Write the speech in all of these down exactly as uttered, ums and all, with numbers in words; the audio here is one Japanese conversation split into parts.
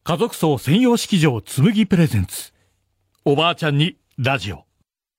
家族層専用式場つむぎプレゼンツ、おばあちゃんにラジオ。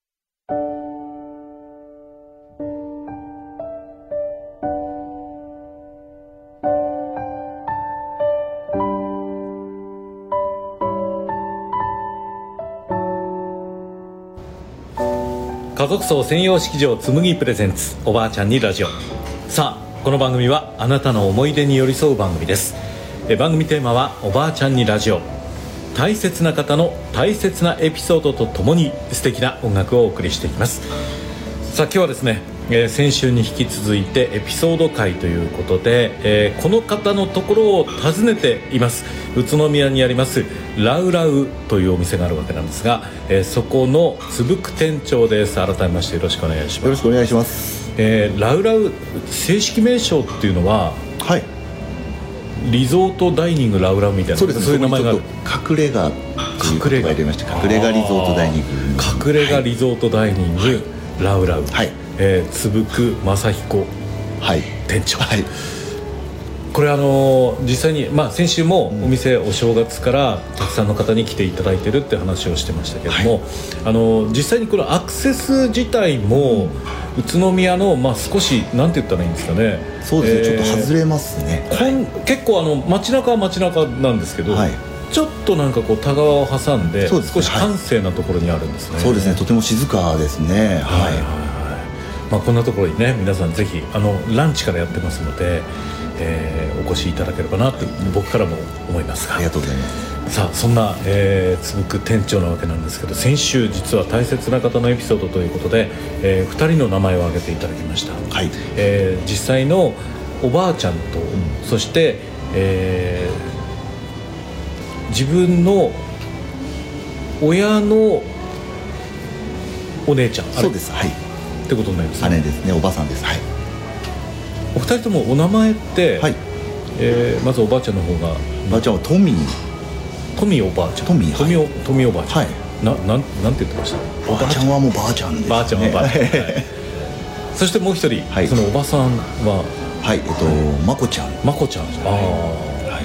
家族層専用式場つむぎプレゼンツ、おばあちゃんにラジオ。さあ、この番組はあなたの思い出に寄り添う番組です。え番組テーマはおばあちゃんにラジオ。大切な方の大切なエピソードとともに素敵な音楽をお送りしていきます。さあ、今日はですね、えー、先週に引き続いてエピソード回ということで、えー、この方のところを訪ねています。宇都宮にありますラウラウというお店があるわけなんですが、えー、そこのつぶく店長です。改めましてよろしくお願いします。 よろしくお願いします。 えー、ラウラウ正式名称っていうのは、 はい、 リゾートダイニングラウラウみたいな、 そうですね、 そういう名前がある。 隠れ家という言葉が入れまして、隠れ家リゾートダイニング、 隠れ家リゾートダイニング、はい、ラウラウ、はい、えー、つぶく正彦、はい、店長、はい、これあのー、実際に、まあ、先週もお店、うん、お正月からたくさんの方に来ていただいてるって話をしてましたけども、はい、あのー、実際にこのアクセス自体も宇都宮の、まあ、少しなんて言ったらいいんですかね。 そうですね、えー、ちょっと外れますね、 はい、結構あの街中は街中なんですけど、はい、ちょっとなんかこう田川を挟んで、ね、少し閑静なところにあるんですね。 そうですね、とても静かですね。はい、はいはい、 まあ、こんなところにね、皆さんぜひあのランチからやってますので、えー、お越しいただければなと僕からも思いますが、 ありがとうございます。 さあ、そんな、えー、つぶく店長なわけなんですけど、先週実は大切な方のエピソードということで、えー、ふたりの名前を挙げていただきました。はい、えー、実際のおばあちゃんと、うん、そして、えー、自分の親のお姉ちゃん、 そうです、はい、 ってことになりますね。 姉ですね、おばさんです。はい、 お二人ともお名前って、はい、えー、まずおばあちゃんの方が、 おばあちゃんはトミートミーおばあちゃん、 トミー、 トミー、はい、トミーおばあちゃん、はい、な、なん、なんて言ってました？ おばあちゃんはもうばあちゃんですね。 ばあちゃんはばあちゃん、はい、そしてもう一人、はい、そのおばさんは、はい、えっと、 まこちゃん、 まこちゃん、あ、はい、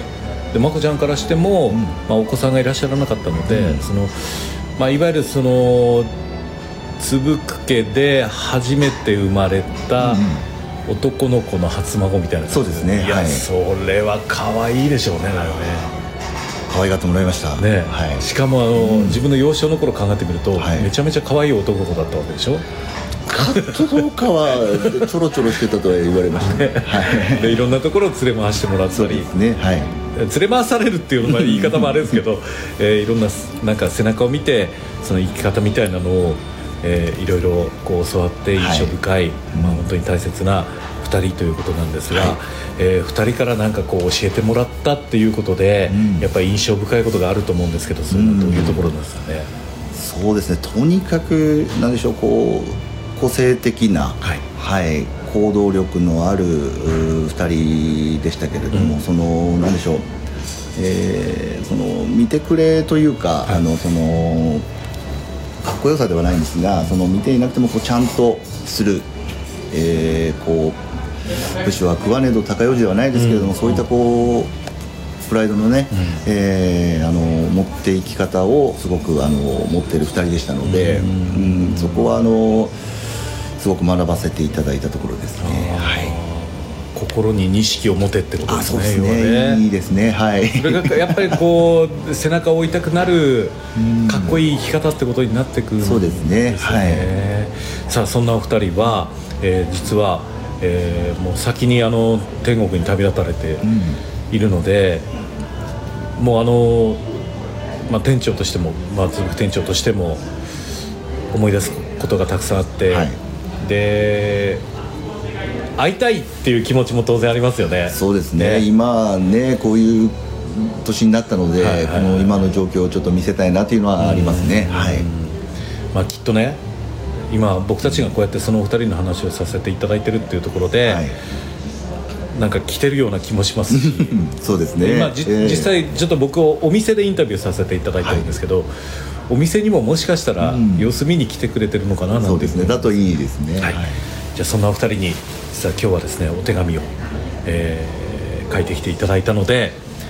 でまこちゃんからしても、うん、まあ、お子さんがいらっしゃらなかったので、うん、その、まあ、いわゆるそのつぶく家で初めて生まれた、うん、男の子の初孫みたいな。 そうですね。 いや、はい、それは可愛いでしょうね。なんかね、 可愛がってもらいましたね。 はい、しかもあの、うん、自分の幼少の頃考えてみると、はい、めちゃめちゃ可愛い男の子だったわけでしょ。 かどうかはちょろちょろしてたとは言われましたね。はい、 でいろんなところを連れ回してもらったり。そうですね、はい、連れ回されるっていうのも言い方もあれですけど、えー、いろんななんか背中を見てその生き方みたいなのを、えー、いろいろこう教わって印象深い、はい、まあ、本当に大切なふたりということなんですが、はい、えー、ふたりからなんかこう教えてもらったっていうことで、うん、やっぱり印象深いことがあると思うんですけど、それはどういうところですかね。 うん、そうですね、とにかくなんでしょう、こう個性的な、はいはい、行動力のあるふたりでしたけれども、うん、そのなんでしょう、えー、その見てくれというか、はい、あのそのかっこよさではないんですが、その見ていなくてもこうちゃんとする、えー、こう武士は食わねど高用事ではないですけれども、うん、そういったこうプライドのね、うん、えー、あの持っていき方をすごくあの持っているふたりでしたので、うん、うん、そこはあのすごく学ばせていただいたところですね。はい、 心に錦を持てってことですね。 あ、そうですね、いいですね。はい、 それがやっぱりこう背中を追いたくなるかっこいい生き方ってことになってくるんですね。 そうですね。はい、 さあ、そんなお二人は、えー、実は、えー、もう先にあの天国に旅立たれているので、うん、もうあの、まあ、店長としても、まあ、店長としても思い出すことがたくさんあって、はい、で会いたいっていう気持ちも当然ありますよね。 そうですね、ね、今ねこういう年になったので、はいはいはい、この今の状況をちょっと見せたいなっていうのはありますね。はい、 まあ、きっとね、今僕たちがこうやってそのお二人の話をさせていただいてるっていうところで、はい、なんか来てるような気もしますしそうですね、 今、えー、実際ちょっと僕をお店でインタビューさせていただいてるんですけど、はい、お店にももしかしたら様子見に来てくれてるのかななんて、うん、 そうですね、だといいですね。はい、 じゃあそんなお二人に実は今日はですねお手紙を、えー、書いてきていただいたので、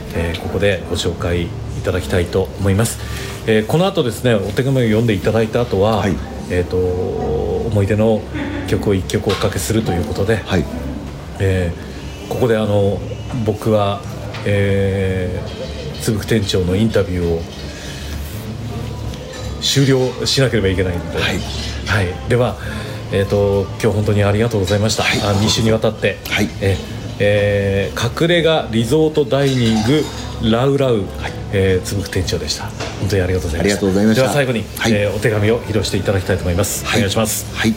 えー、ここでご紹介いただきたいと思います。えー、この後ですね、お手紙を読んでいただいた後は、はい、えーと思い出の曲をいっきょくおかけするということで、はい、えー、ここであの僕は、えー、つぶく店長のインタビューを終了しなければいけないので、はいはい、では、えーと今日本当にありがとうございました。はい、あに週にわたって、はい、ええー、隠れ家リゾートダイニングラウラウ、はい、えー、つぶく店長でした。本当にありがとうございました。ありがとうございました。では最後に、はい、えー、お手紙を披露していただきたいと思います。はい、お願いします。はい、うん、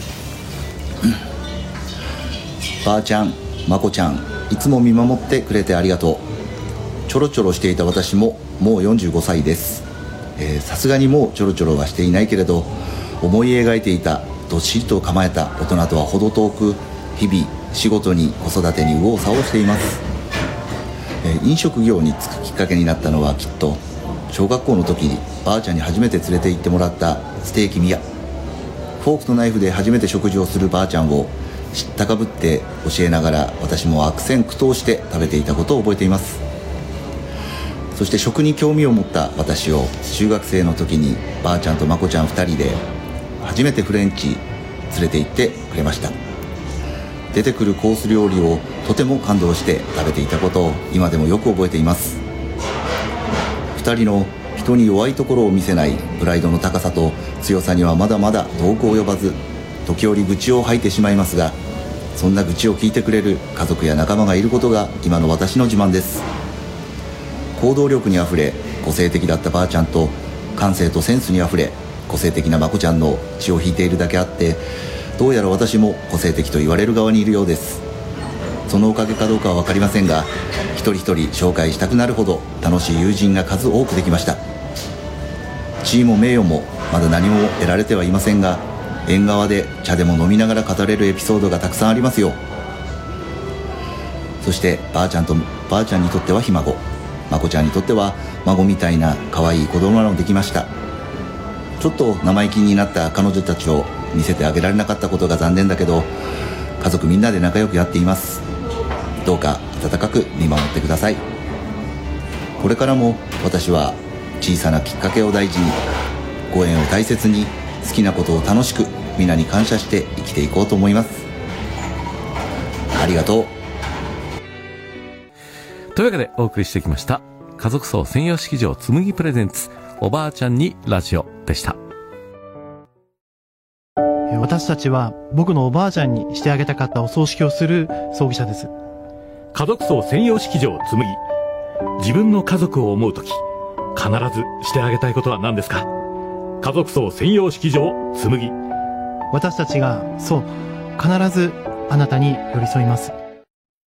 ばあちゃん、まこちゃん、いつも見守ってくれてありがとう。ちょろちょろしていた私ももうよんじゅうごさいです。さすがにもうちょろちょろはしていないけれど、思い描いていたどっしりと構えた大人とは程遠く、日々仕事に子育てに右往左往しています。えー、飲食業に就くきっかけになったのはきっと小学校の時にばあちゃんに初めて連れて行ってもらったステーキ宮。フォークとナイフで初めて食事をするばあちゃんを知ったかぶって教えながら、私も悪戦苦闘して食べていたことを覚えています。そして食に興味を持った私を中学生の時にばあちゃんとまこちゃんふたりで初めてフレンチ連れて行ってくれました。出てくるコース料理をとても感動して食べていたことを今でもよく覚えています。ふたりの人に弱いところを見せないプライドの高さと強さにはまだまだ遠く及ばず、時折愚痴を吐いてしまいますが、そんな愚痴を聞いてくれる家族や仲間がいることが今の私の自慢です。行動力にあふれ個性的だったばあちゃんと、感性とセンスにあふれ個性的なまこちゃんの血を引いているだけあって、どうやら私も個性的と言われる側にいるようです。そのおかげかどうかは分かりませんが、一人一人紹介したくなるほど楽しい友人が数多くできました。地位も名誉もまだ何も得られてはいませんが、縁側で茶でも飲みながら語れるエピソードがたくさんありますよ。そしてばあちゃんとばあちゃんにとってはひ孫、まこちゃんにとっては孫みたいな可愛い子供もできました。ちょっと生意気になった彼女たちを見せてあげられなかったことが残念だけど、家族みんなで仲良くやっています。どうか温かく見守ってください。これからも私は小さなきっかけを大事に、ご縁を大切に、好きなことを楽しく、皆に感謝して生きていこうと思います。ありがとう。 というわけでお送りしてきました家族葬専用式場つむぎプレゼンツおばあちゃんにラジオでした。 私たちは僕のおばあちゃんにしてあげたかったお葬式をする葬儀社です。 家族葬専用式場つむぎ、自分の家族を思うとき必ずしてあげたいことは何ですか？家族葬専用式場つむぎ。 私たちがそう必ずあなたに寄り添います。